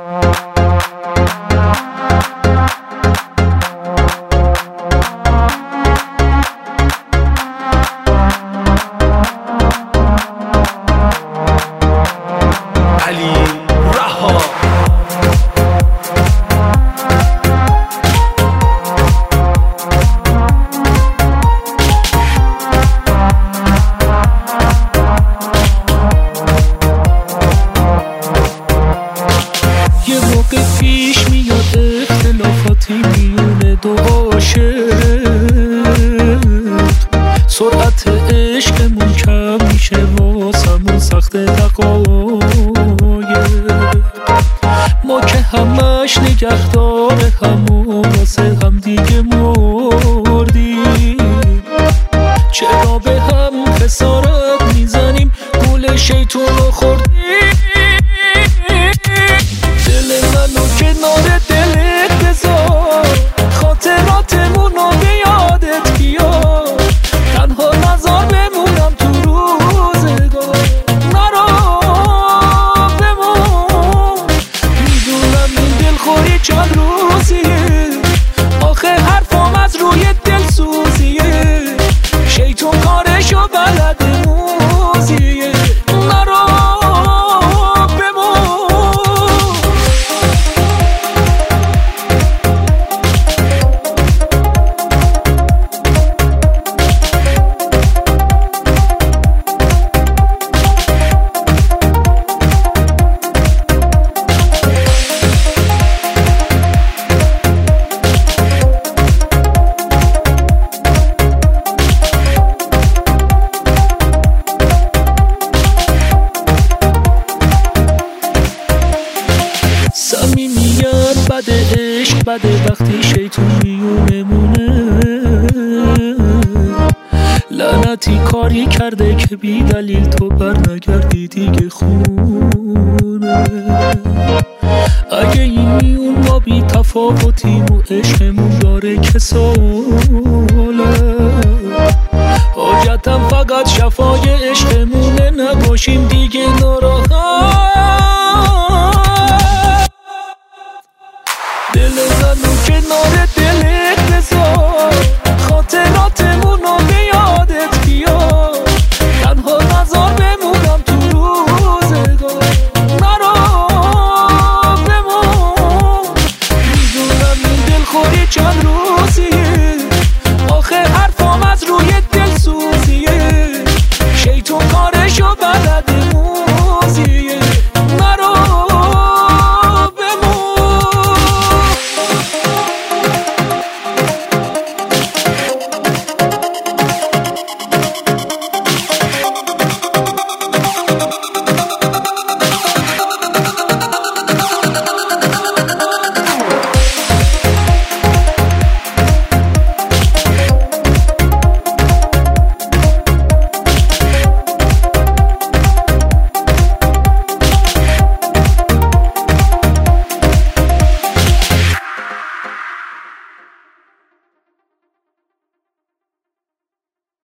پیش میاد اختلافاتی میونه دو عاشق، سرعت عشقمون کم میشه واسمون سخت دقایق، ما که همش نگهدار همون واسه هم دیگه مردیم، چرا به هم خسارت میزنیم گول شیطون رو خوردیم، دل منو کنار دلت بذار خاطراتمون رو به یادت بیار، تنها نذار بمونم تو روزگار، نرو بمون، میدونم این دلخوری چند روزیه، آخه حرفم از روی دل سوزیه، شیطون کارشو بلد موزیه، نرو صمیمیت بده، عشق بده وقتی شیطون میونمونه، لعنتی کاری کرده که بی دلیل تو بر نگردی دیگه خونه، اگه این میون ما بی تفاوتیم و عشقمون داره که ساله، حاجتم فقط شفای